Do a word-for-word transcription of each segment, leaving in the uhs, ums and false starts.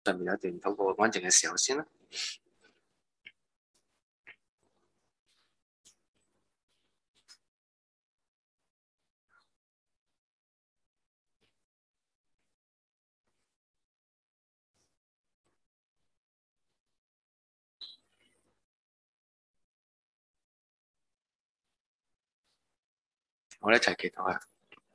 上面有一段禱告安靜嘅時候先啦。我哋一齊祈禱下。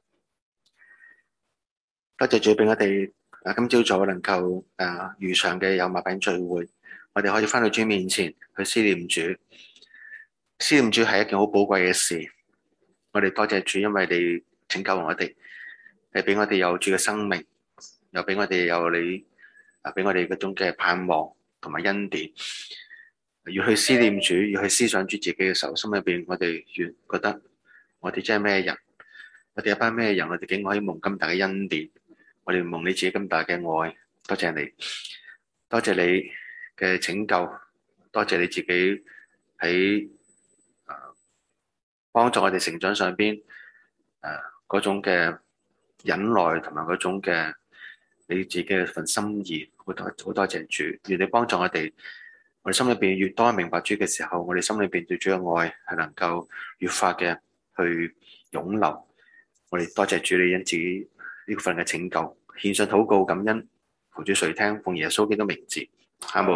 多謝主俾我哋啊，今朝早能夠啊如常嘅有麥餅聚會，我哋可以翻到主面前去思念主。思念主係一件好寶貴嘅事。我哋多謝主，因為你拯救我哋，係俾我哋有主嘅生命，又俾我哋有你啊，俾我哋嗰種嘅盼望同埋恩典。要去思念主，要去思想主自己嘅時候，心裏邊我哋越覺得我哋真係咩人，我哋一班咩人，我哋竟可以蒙咁大嘅恩典，我哋蒙你自己咁大嘅愛。多謝你，多謝你嘅拯救，多謝你自己喺誒幫助我哋成長上邊誒嗰種嘅忍耐同埋嗰種嘅你自己嘅份心意。好多好多謝主，願你幫助我哋。我哋心裏邊越多明白主嘅時候，我哋心裏邊對主嘅愛係能夠越發嘅去湧流。我哋多謝主你因自己呢份嘅拯救，獻上禱告感恩，求主垂聽，奉耶穌基督名字，阿門。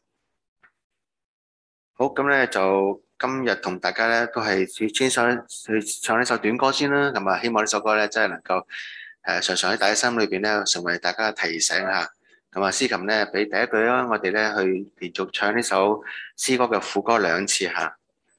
好，咁咧就今日同大家咧都係先想去唱呢首短歌先啦。咁啊，希望呢首歌咧真係能夠誒常常喺大家心裏邊咧成為大家嘅提醒嚇。咁啊，詩琴咧俾第一句啦，我哋咧去連續唱呢首詩歌嘅副歌兩次嚇。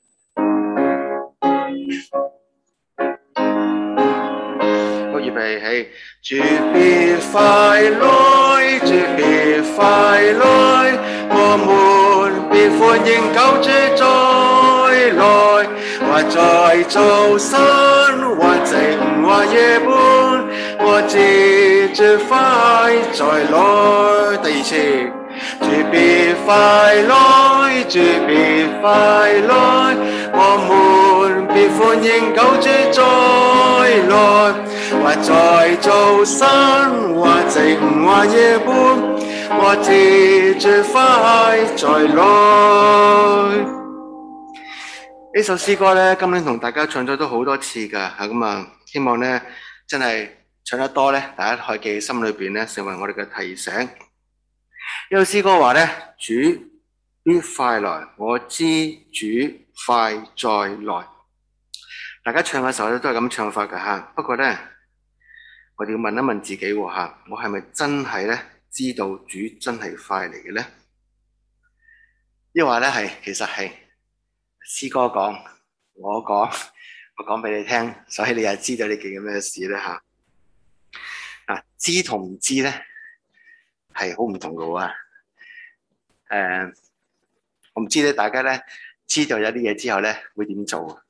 好，預備起，主必快來，主必快來，我們必歡迎救主再來，或在早晨，或正或夜半，我知主快再來。第二次，主必快來，主必快來，我們必歡迎救主再來，或在早晨，或正或夜半，我知主快再來。呢首詩歌咧，今年同大家唱咗都好多次噶，吓咁啊，希望咧真係唱得多咧，大家可以記喺心裏邊咧，成為我哋嘅提醒。呢首詩歌話咧，主必快來，我知主快再來。大家唱嘅時候咧都係咁唱法噶吓，不過咧我哋要問一問自己吓，我係咪真係咧知道主真係快嚟嘅咧？抑或咧係其實係詩歌講，我講，我講俾你聽，所以你又知道呢件咁嘅事咧吓。嗱，知同唔知咧係好唔同嘅喎。誒，我唔知咧，大家咧知道有啲嘢之後咧會點做？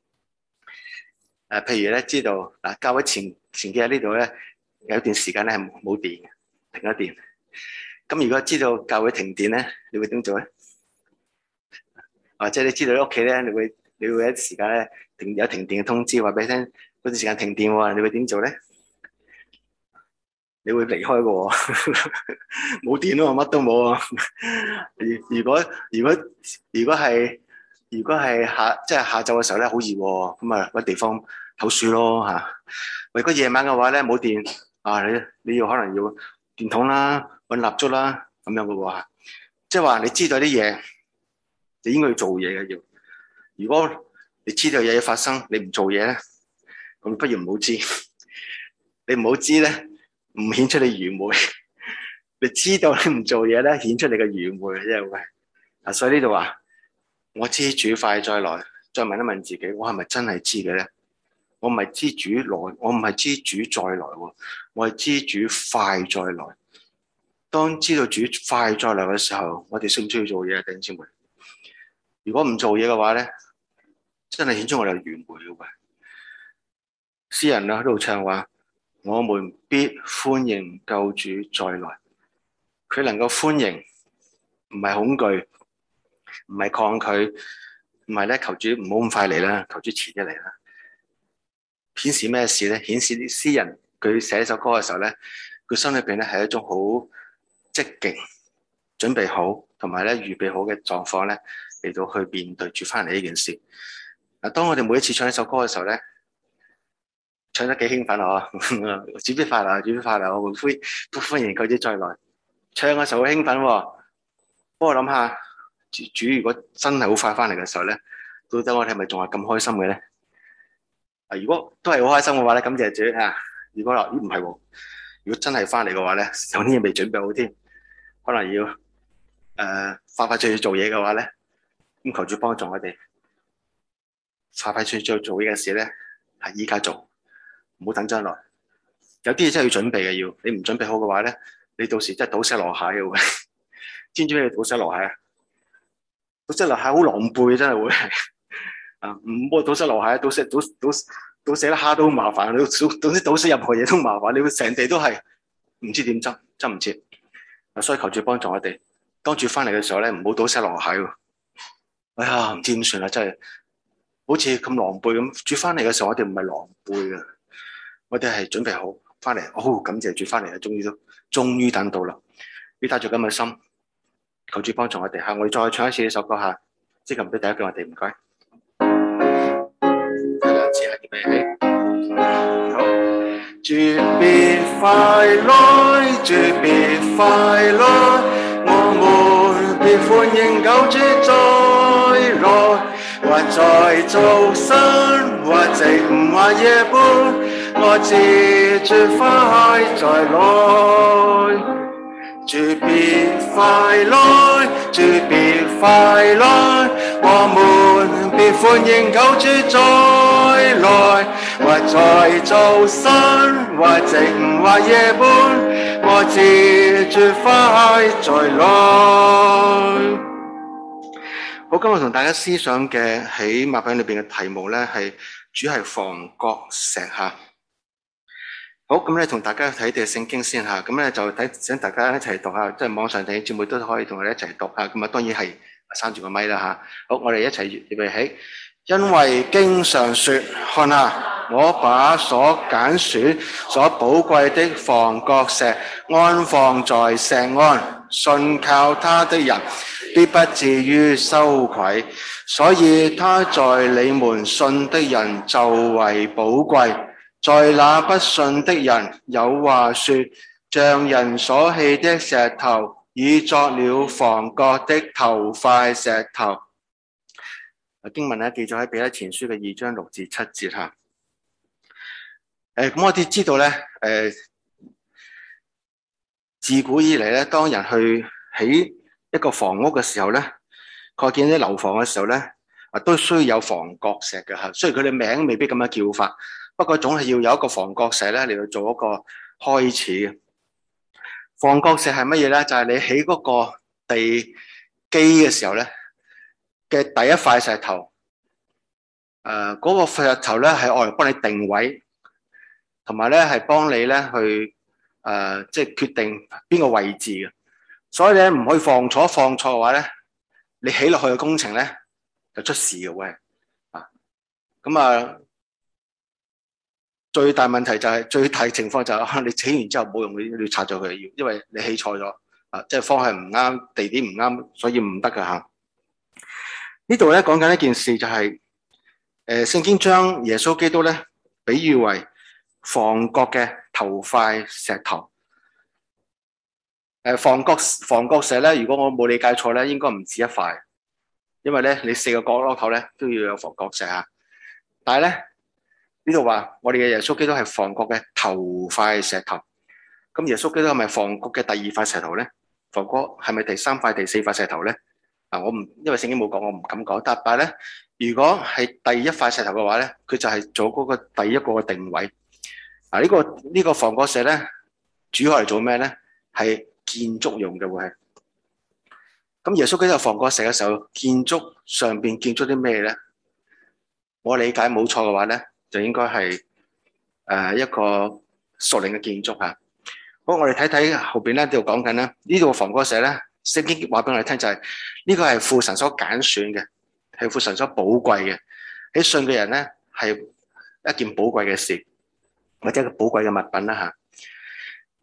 誒，譬如咧知道嗱，教會前前幾日呢度咧有一段時間咧係冇電嘅，停咗電。咁如果知道教會停電咧，你會點做咧？或者你知道你屋企咧，你會你會有一時間咧停有停電嘅通知，話俾你聽嗰段時間停電喎，你會點做咧？你會離開嘅喎，冇電咯，乜都冇啊！如果如果如果係如果係下即係下晝嘅時候咧，好熱喎，咁啊搵地方唞暑咯嚇。如果夜晚嘅話咧冇電啊，你你要可能要電筒啦，搵蠟燭啦咁樣嘅喎。即係話你知道啲嘢，你應該要做嘢嘅要。如果你知道有嘢發生，你唔做嘢咧，咁不如唔好知。你唔好知咧。唔顯出你愚昧，你知道你唔做嘢咧，顯出你嘅愚昧，因為啊，所以呢度話我知主快再來，再問一問自己，我係咪真係知嘅咧？我唔係知主來，我唔係知主再來喎，我係知主快再來。當知道主快再來嘅時候，我哋需唔需要做嘢啊？弟兄姊妹，如果唔做嘢嘅話咧，真係顯出我哋愚昧嘅喎。詩人啊喺度唱話。我們必歡迎救主再來，佢能夠歡迎，唔係恐懼，唔係抗拒，唔係咧求主唔好咁快嚟啦，求主遲啲嚟啦。顯示咩事咧？顯示啲詩人佢寫首歌嘅時候咧，佢心裏邊咧係一種好積極準備好，同埋咧預備好嘅狀況咧嚟到去面對住翻嚟呢件事。嗱，當我哋每一次唱一首歌嘅時候咧，唱得幾興奮啊！主必快樂，主必快樂，我會歡歡迎佢啲再來。唱嘅時候好興奮喎，不過諗下主主如果真係好快翻嚟嘅時候咧，到底我哋係咪仲係咁開心嘅咧？啊，如果都係好開心嘅話咧，感謝主啊！如果話咦唔係喎，如果真係翻嚟嘅話咧，有啲嘢未準備好添，可能要誒、呃、快快脆脆做嘢嘅話咧，咁求主幫助我哋快快脆脆做嘢嘅事咧，係依家做。唔好等將來，有啲嘢真係要準備嘅，要你唔準備好嘅話咧，你到時真係倒瀉籮蟹嘅。知唔知咩叫倒瀉籮蟹啊？倒瀉籮蟹好狼狽，真係會啊！唔好倒瀉籮蟹，倒瀉倒倒倒瀉粒蝦都好麻煩，你總之倒瀉任何嘢都麻煩，你會成地都係唔知點執，執唔切。所以求主幫助我哋，當主翻嚟嘅時候咧，唔好倒瀉籮蟹。哎呀，唔知點算啦，真係好似咁狼狽咁。主翻嚟嘅時候，我哋唔係狼狽嘅。我哋係準備好翻嚟，哦，感謝主翻嚟啦，終於都終於等到啦。你帶住咁嘅心，求主幫助我哋吓，我哋再唱一次呢首歌吓，即係唔俾第一句我哋唔該。第兩次係預備起，好。主必快來，主必快來，我們必歡迎救主再來。或在早晨，或正或夜半，我知主快再來。主必快來，主必快來，我們必歡迎救主再來。或在早晨，或正或夜半，我知主快再來。好，今日同大家思想嘅喺默想裏邊嘅題目咧，係主係房角石吓。好，咁咧同大家睇啲聖經先吓，咁咧就睇請大家一齊讀下，即係網上睇節目都可以同我哋一齊讀下。咁啊，當然係閂住個咪啦吓。好，我哋一齊預備起，因為經上說，看下我把所揀選、所寶貴的房角石安放在錫安，信靠他的人必不至於羞愧，所以他在你們信的人就為寶貴。在那不信的人有話說，像人所棄的石頭，已作了房角的頭塊石頭。經文咧記載喺彼得前書嘅二章六至七節吓。誒，咁我哋知道咧，誒，自古以嚟咧，當人去起一個房屋嘅時候咧，蓋建啲樓房嘅時候咧，啊都需要有房角石嘅吓。雖然佢哋名未必咁樣叫法，不過總係要有一個房角石咧嚟到做一個開始嘅。房角石係乜嘢咧？就係、是、你起嗰個地基嘅時候咧嘅第一塊石頭。誒、呃，嗰、那個石頭咧係愛嚟幫你定位，同埋咧係幫你咧去誒，即、呃、係、就是、決定邊個位置嘅。所以咧唔可以放錯，放錯嘅話咧，你起落去嘅工程咧就出事嘅喂。啊，咁啊。最大問題就係、是、最大情況就係、是、你起完之後冇用，你要拆咗佢，要因為你起錯咗啊，即係方向唔啱，地點唔啱，所以唔得噶吓。呢度咧講緊一件事就係、是，誒、呃，聖經將耶穌基督咧比喻為房角嘅頭塊石頭。誒、呃，房角房角石咧，如果我冇理解錯咧，應該唔止一塊，因為咧你四個角落頭咧都要有房角石吓，但係咧。呢度話我哋嘅耶穌基督係房角嘅頭塊石頭，咁耶穌基督係咪房角嘅第二塊石頭咧？房角係咪第三塊、第四塊石頭咧？啊，我唔因為聖經冇講，我唔敢講。但係咧，如果係第一塊石頭嘅話咧，佢就係做嗰個第一個嘅定位。啊，呢個呢個房角石咧，主要係做咩咧？係建築用嘅會係。咁耶穌基督係房角石嘅時候，建築上邊建築啲咩咧？我理解冇錯嘅話咧。就應該係誒一個屬靈嘅建築嚇。好，我哋睇睇後邊咧，呢度講緊咧，呢度房角石咧，聖經話俾我哋聽就係、是、呢、這個係父神所揀選嘅，係父神所寶貴嘅。喺信嘅人咧係一件寶貴嘅事，或者一個寶貴嘅物品啦嚇。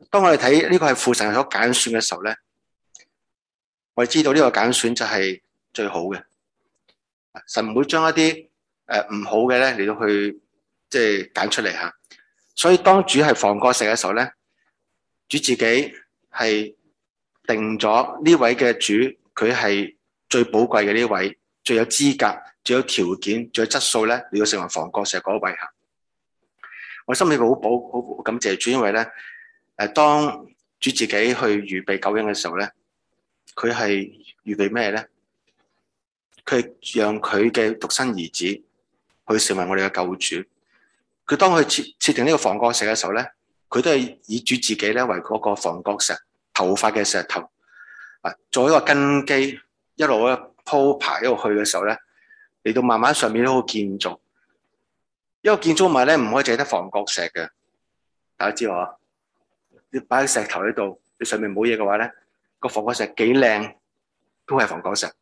當我哋睇呢個係父神所揀選嘅時候咧，我哋知道呢個揀選就係最好嘅。神唔會將一啲誒唔好嘅咧嚟到去即係揀出嚟吓。所以當主係房角石嘅時候咧，主自己係定咗呢位嘅主，佢係最寶貴嘅呢位，最有資格、最有條件、最有質素咧，你要成為房角石嗰位吓。我心裏好寶好感謝主，因為咧誒，當主自己去預備救恩嘅時候咧，佢係預備咩咧？佢係讓佢嘅獨生兒子去成為我哋嘅救主。佢當佢設設定呢個房角石嘅時候咧，佢都係以主自己咧為嗰個房角石頭髮嘅石頭啊，做一個根基，一路咧鋪排一路去嘅時候咧，嚟到慢慢上面都好建造。一個建築物咧唔可以淨係得房角石嘅，大家知道啊？你擺喺石頭喺度，你上面冇嘢嘅話咧，個房角石幾靚都係房角石。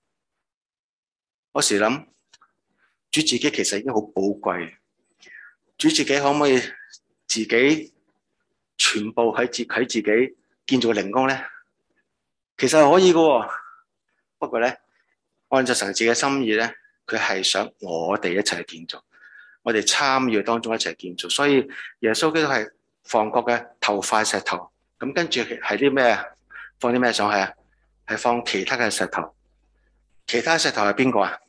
我時諗，主自己其實已經好寶貴。主自己可唔可以自己全部喺自喺自己建造靈宮咧？其實係可以嘅，不過咧，按照神自己嘅心意咧，佢係想我哋一齊建造，我哋參與當中一齊建造。所以耶穌基督係房角嘅頭塊石頭，咁跟住係啲咩？放啲咩上去啊？係放其他嘅石頭。其他石頭係邊個啊？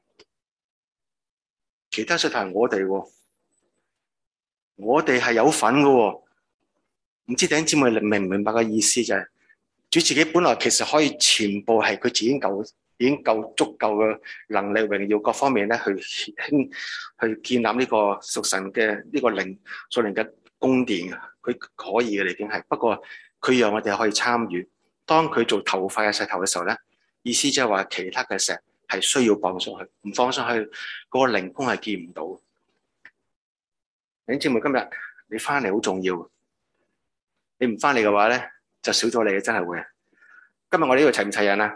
其他石頭係我哋喎。我哋係有份嘅喎，唔知弟兄姊妹明唔明白個意思？就係主自己本來其實可以全部係佢自己夠已經夠足夠嘅能力、榮耀各方面咧，去興去建立呢個屬神嘅呢個靈屬靈嘅宮殿嘅，佢可以嘅已經係。不過佢讓我哋可以參與。當佢做頭塊嘅石頭嘅時候咧，意思即係話其他嘅石係需要放上去，唔放上去嗰個靈宮係見唔到。弟兄姊妹，今日你翻嚟好重要，你唔翻嚟嘅話咧，就少咗你嘅，真係會。今日我哋呢度齊唔齊人啊？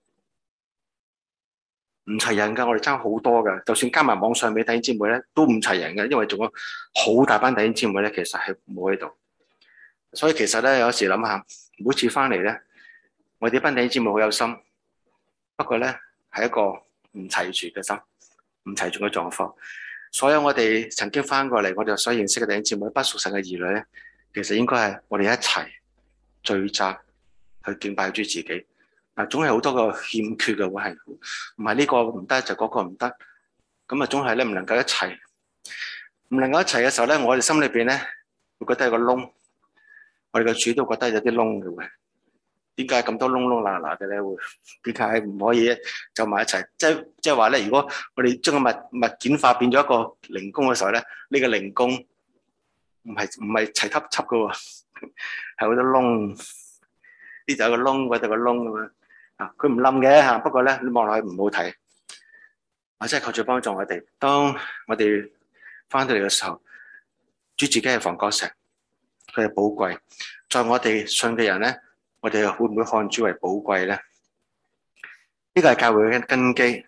唔齊人噶，我哋爭好多噶，就算加埋網上俾弟兄姊妹咧，都唔齊人嘅，因為仲有好大班弟兄姊妹咧，其實係冇喺度。所以其實咧，有時諗下，每次翻嚟咧，我哋班弟兄姊妹好有心，不過咧係一個唔齊全嘅心，唔齊全嘅狀況。所有我哋曾經翻過嚟，我哋所認識嘅弟兄姊妹，不屬神嘅兒女咧，其實應該係我哋一齊聚集去敬拜主自己。嗱，總係好多個欠缺嘅，會係唔係呢個唔得就嗰個唔得，咁啊總係咧唔能夠一齊，唔能夠一齊嘅時候咧，我哋心裏邊咧會覺得有個窿，我哋嘅主都覺得有啲窿嘅會。點解咁多窿窿罅罅嘅咧？會點解唔可以就埋一齊？即係即係話咧，如果我哋將個物物件化變咗一個靈宮嘅時候咧，呢個靈宮唔係唔係齊輯輯嘅喎，係好多窿。呢度有個窿，嗰度有個窿咁樣啊，佢唔冧嘅嚇。不過咧，你望落去唔好睇。啊，真係靠住幫助我哋。當我哋翻到嚟嘅時候，主自己係房角石，佢係寶貴。在我哋信嘅人咧，我哋會唔會看主為寶貴咧？呢個係教會嘅根基。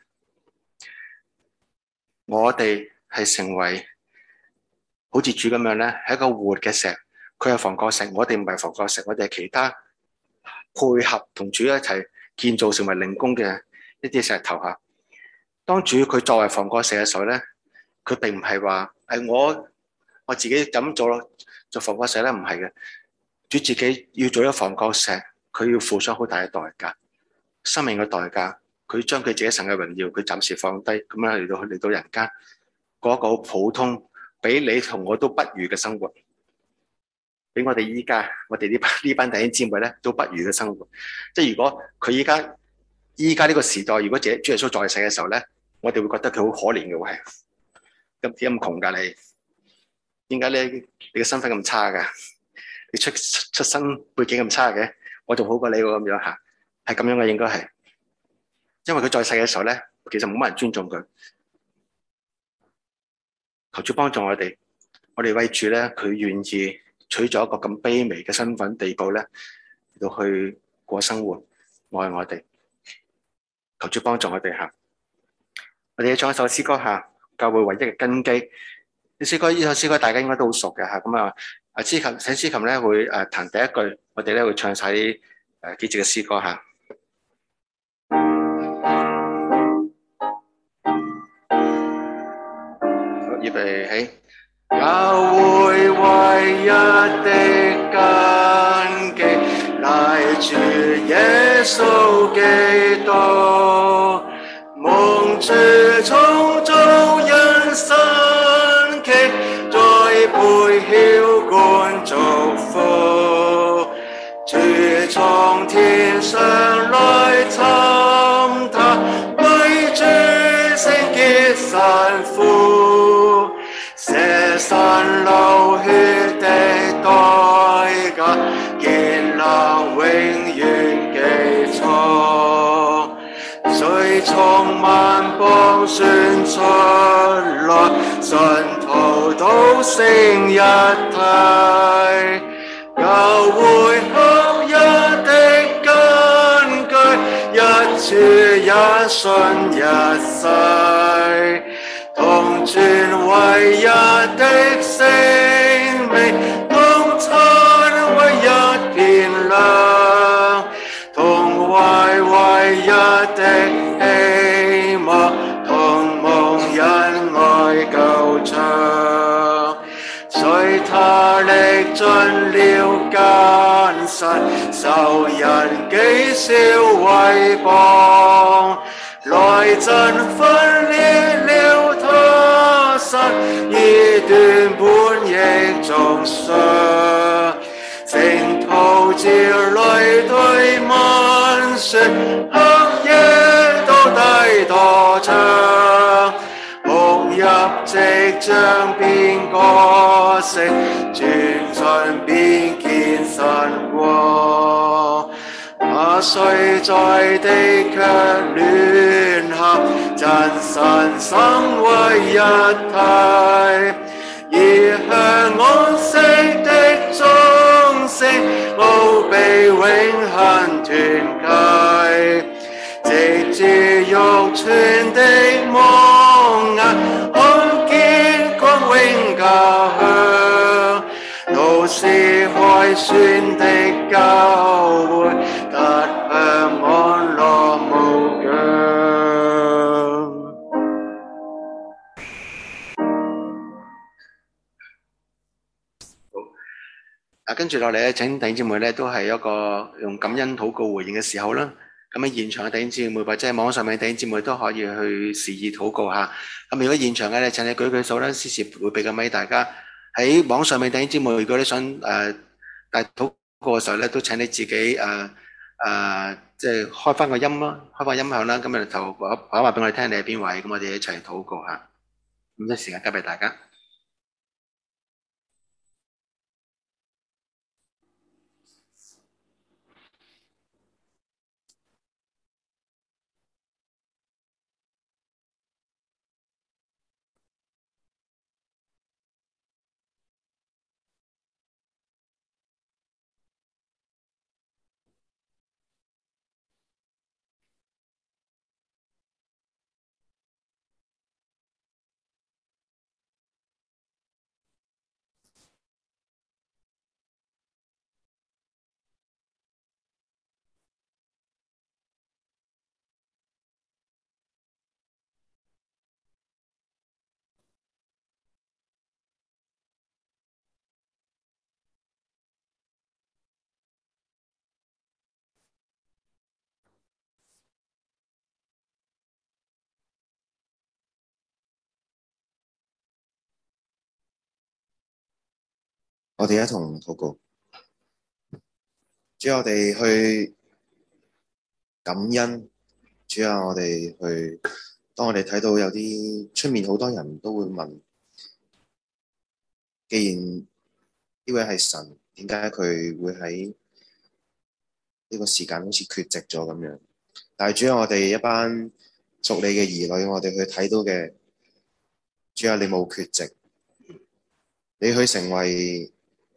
我哋係成為好似主咁樣咧，係一個活嘅石。佢係房角石，我哋唔係房角石，我哋係其他配合同主一齊建造成為靈宮嘅一啲石頭嚇。當主佢作為房角石嘅時候咧，佢並唔係話係我我自己咁做咯，做房角石咧，唔係嘅。主自己要做一個房角石，佢要付出好大嘅代價，生命嘅代價。佢將佢自己神嘅榮耀，佢暫時放低，咁樣嚟到嚟到人間過一個好普通，比你同我都不如嘅生活，比我哋依家我哋呢班呢班弟兄姊妹咧都不如嘅生活。即係如果佢依家依家呢個時代，如果主主耶穌在世嘅時候咧，我哋會覺得佢好可憐嘅喎，係咁點咁窮㗎你？點解咧？你嘅身份咁差㗎？你出出身背景咁差嘅，我仲好過你喎咁樣嚇，係咁樣嘅應該係，因為佢在世嘅時候咧，其實冇乜人尊重佢。求主幫助我哋，我哋為主咧，佢願意取咗一個咁卑微嘅身份地步咧，嚟到去過生活，愛我哋。求主幫助我哋嚇。我哋唱一首詩歌嚇，教會唯一嘅根基。呢詩歌呢首詩歌大家應該都好熟嘅嚇，咁啊啊，司琴請司琴咧會誒彈第一句，我哋咧會唱晒啲誒幾節嘅詩歌嚇。好，預備起。教會唯一的根基，乃主耶穌基督，蒙主創造人神奇，栽培澆灌祝福，主從天上來尋他，為主聖潔辛苦，捨身流血的代價，建立永遠基礎，遂從萬邦選出來，信徒都成一體，教會合一的根據，一主一信一世，同存唯一的性命，同親唯一片良，同懷唯一的希望，同蒙恩愛救贖，隨他歷盡了艱辛，受人譏笑毀謗，來真分裂了他身，以斷本亦中傷，聖徒照淚對問說，黑夜到底多長，哭泣即將變歌聲，轉進變見晨光，那雖在地卻聯合，真神生為一體，而向安息的眾生，奧秘永恆團契，藉住肉泉的蒙恩，看見光榮家鄉，都是凱旋的教會，得享安樂無疆。啊，跟住落嚟咧，請弟兄姊妹咧都係一個用感恩禱告回應嘅時候啦。咁喺現場嘅弟兄姊妹或者係網上面嘅弟兄姊妹都可以去示意禱告下。咁如果現場嘅咧，請你舉舉手啦，司事會俾個咪大家。喺網上面弟兄姊妹，如果你想誒帶禱告嘅時候咧，都請你自己誒誒即係開翻個音啦，開翻音響啦。咁啊就話話俾我哋聽你係邊位，咁我哋一齊禱告下。咁即係時間交俾大家。 我哋一同禱告，主啊，我哋去感恩，主啊，我哋去，當我哋睇到有啲出面好多人都會問，既然呢位係神，點解佢會喺呢個時間好似缺席咗咁樣？但係主啊，我哋一班屬你嘅兒女，我哋去睇到嘅，主啊，你冇缺席，你去成為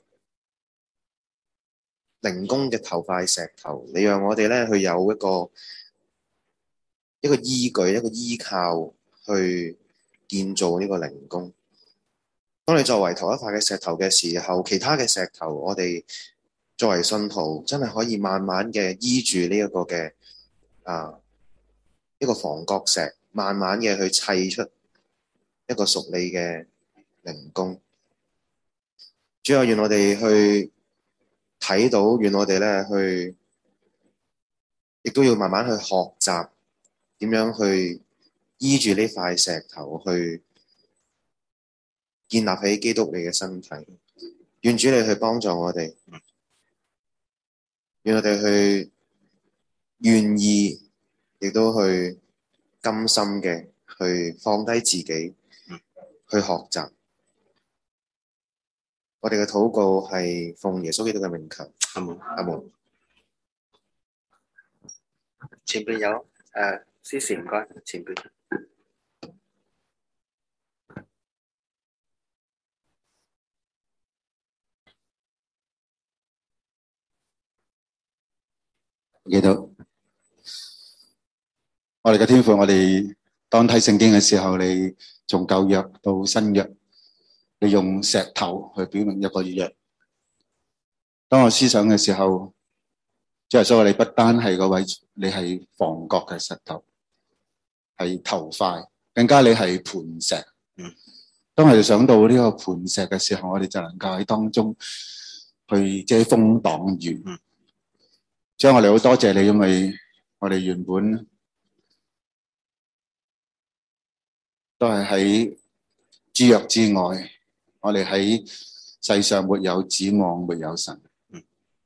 靈宮嘅頭塊石頭，你讓我哋咧去有一個一個依據，一個依靠去建造呢個靈宮。 當你作為頭一塊嘅石頭嘅時候，其他嘅石頭，我哋作為信徒，真係可以慢慢嘅依住呢一個嘅啊一個房角石，慢慢嘅去砌出一個屬你嘅靈宮。主要願我哋去睇到，願我哋咧去，亦都要慢慢去學習點樣去依住呢塊石頭去建立起基督你嘅身體。願主你去幫助我哋，願我哋去願意，亦都去甘心嘅去放低自己，去學習。我哋嘅禱告係奉耶穌基督嘅名求，阿門，阿門。 前邊有誒，司事唔該，前邊。 記到我哋嘅天父，我哋當睇聖經嘅時候，你從舊約到新約，你用石頭去表明一個約。當我思想嘅時候，即係所以你不單係個位，你係房角嘅石頭，係頭塊，更加你係磐石。嗯，當我哋想到呢個磐石嘅時候，我哋就能夠喺當中去遮風擋雨。嗯，即係我哋好多謝你，因為我哋原本都係喺諸約之外，我哋喺世上沒有指望，沒有神。嗯，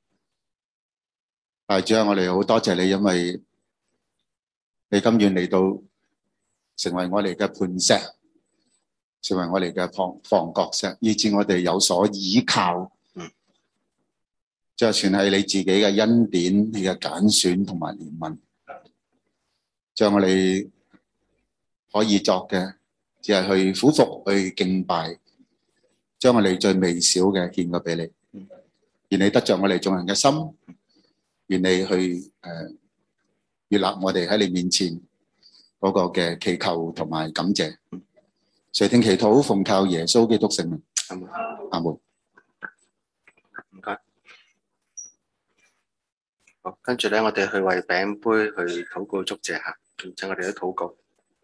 但係主啊，我哋好多謝你，因為你甘願嚟到成為我哋嘅磐石，成為我哋嘅房房角石，以致我哋有所依靠。嗯，即係全係你自己嘅恩典，你嘅揀選同埋憐憫，將我哋可以作嘅，只係去俯伏去敬拜，將我哋最微小嘅獻過俾你。願你得着我哋眾人嘅心，願你去誒悅納我哋喺你面前嗰個嘅祈求同埋感謝。垂聽祈禱，奉靠耶穌基督聖名，阿門。 唔該。好，跟住咧，我哋去為餅杯去禱告祝謝下，請我哋都禱告。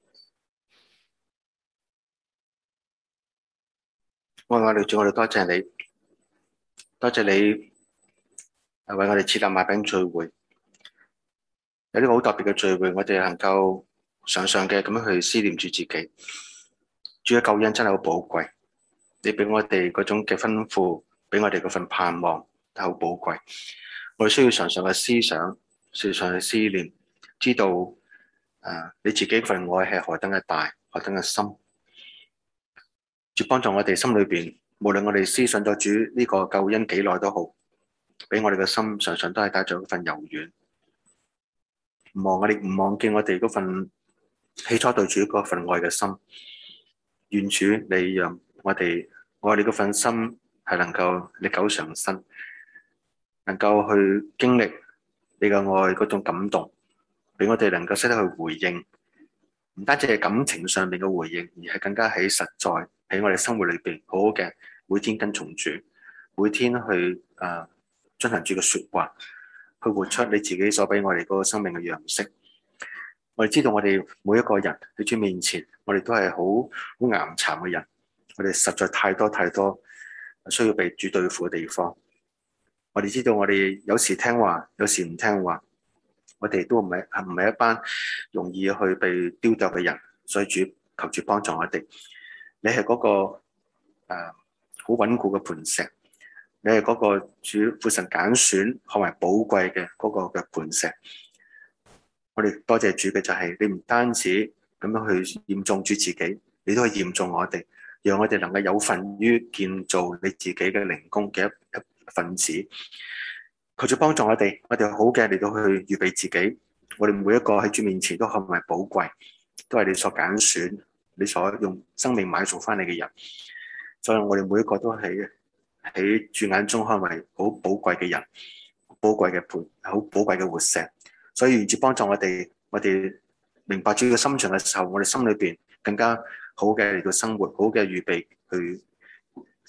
我我哋主，我哋多謝你，多謝你為我哋設立擘餅聚會，有呢個好特別嘅聚會，我哋能夠常常嘅咁樣去思念住自己。主嘅救恩真係好寶貴，你俾我哋嗰種嘅吩咐，俾我哋嗰份盼望都好寶貴。我哋需要常常嘅思想，常常嘅思念，知道誒、呃、你自己份愛係何等嘅大，何等嘅深。主幫助我哋心裏邊，無論我哋思想咗主呢個救恩幾耐都好，俾我哋嘅心常常都係帶着一份柔軟，唔忘我哋唔忘記我哋嗰份起初對主嗰份愛嘅心。願主你讓我哋我哋嗰份心係能夠歷久常新，能夠去經歷你嘅愛嗰種感動，俾我哋能夠識得去回應，唔單止係感情上面嘅回應，而係更加喺實在喺我哋生活裏邊好好嘅每天跟從主，每天去誒、呃、進行主嘅說話，去活出你自己所俾我哋嗰個生命嘅樣式。我哋知道我哋每一個人喺主面前，我哋都係好好岩殘嘅人，我哋實在太多太多需要被主對付嘅地方。我哋知道我哋有時聽話，有時唔聽話，我哋都唔係唔係一班容易去被丟掉嘅人，所以主求主幫助我哋。你係嗰、那個誒好穩固嘅磐石，你係嗰個主父神揀選何為寶貴嘅嗰個嘅磐石。我哋多謝主嘅就係你唔單止咁樣去驗中主自己，你都去驗中我哋，讓我哋能夠有份於建造你自己嘅靈宮嘅一一份子。求主幫助我哋，我哋好嘅嚟到去預備自己。我哋每一個喺主面前都係咪寶貴，都係你所揀選，你所用生命買贖翻嚟嘅人。所以我哋每一個都係喺主眼中看為好寶貴嘅人，寶貴嘅盤，好寶貴嘅活石。所以願主幫助我哋，我哋明白主嘅心腸嘅時候，我哋心裏邊更加好嘅嚟到生活，好嘅預備去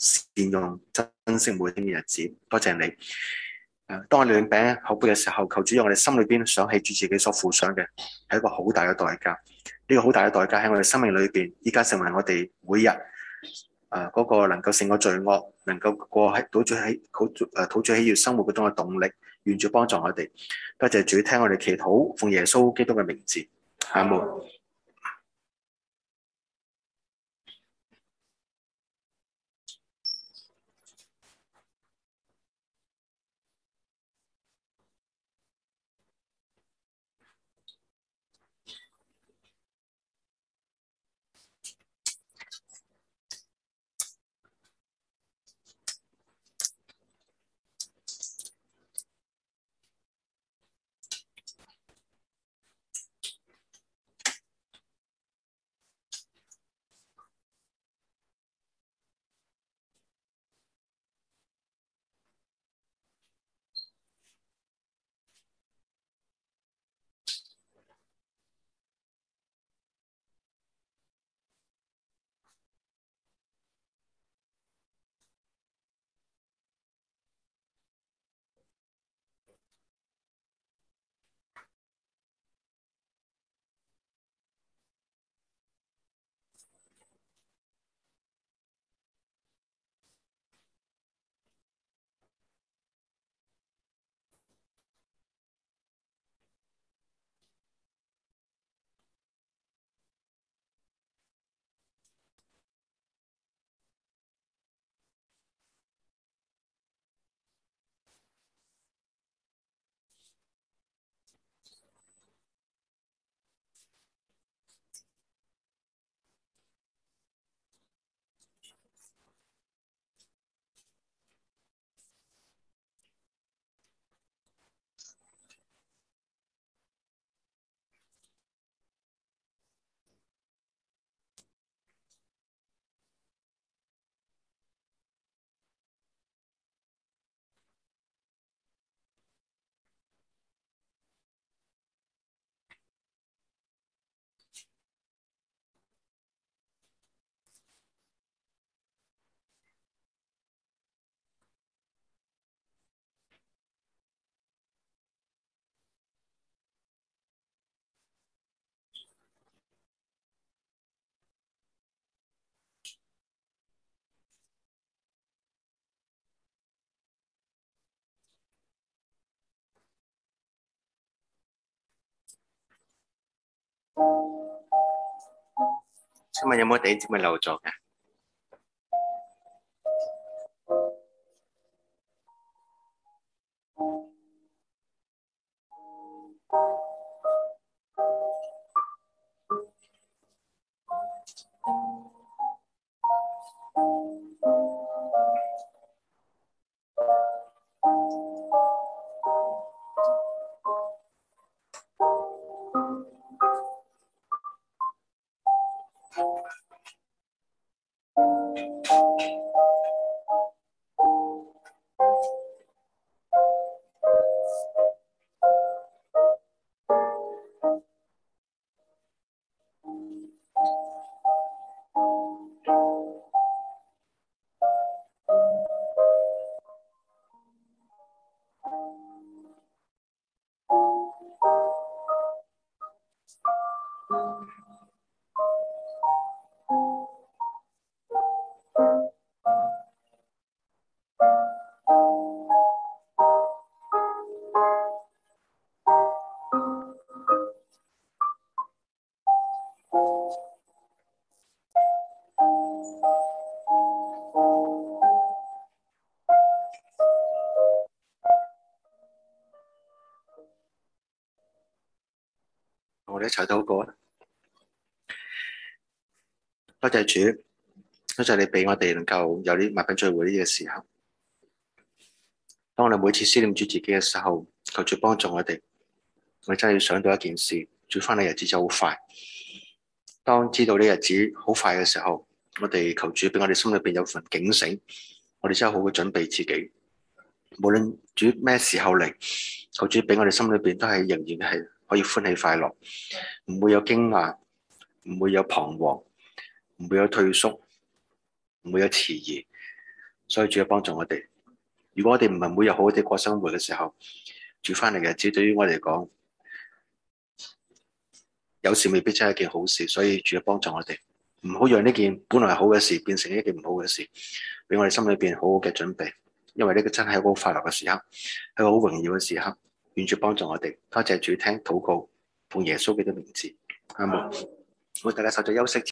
善用、珍惜每天嘅日子。多謝你。誒，當我哋領餅口杯嘅時候，求主讓我哋心裏邊想起主自己所付上嘅係一個好大嘅代價。呢個好大嘅代價喺我哋生命裏邊，依家成為我哋每日誒嗰個能夠勝過罪惡，能夠過喺到最喺好誒討主喜悅生活嗰種嘅動力，願主幫助我哋。多謝主聽我哋祈禱，奉耶穌基督嘅名字，阿門。請問有冇弟兄姊妹漏咗嘅？我哋一齊禱告啊！多謝主，多謝你俾我哋能夠有啲物品聚會呢個時候。當我哋每次思念主自己嘅時候，求主幫助我哋。我哋真係要想到一件事，主翻嚟日子就好快。當知道呢日子好快嘅時候，我哋求主俾我哋心裏邊有份警醒，我哋真係好好準備自己。無論主咩時候嚟，求主俾我哋心裏邊都係仍然係可以歡喜快樂，唔會有驚訝，唔會有彷徨，唔會有退縮，唔會有遲疑。 所以主要幫助我哋。如果我哋唔係每日好好地過生活嘅時候，主翻嚟嘅日子對於我嚟講，有時未必真係一件好事。所以主要幫助我哋，唔好讓呢件本來係好嘅事變成一件唔好嘅事，俾我哋心裏邊好好嘅準備。因為呢個真係一個好快樂嘅時刻，係一個好榮耀嘅時刻。願主幫助我哋，多謝主聽禱告，奉耶穌基督名字，阿門。我哋大家稍作休息。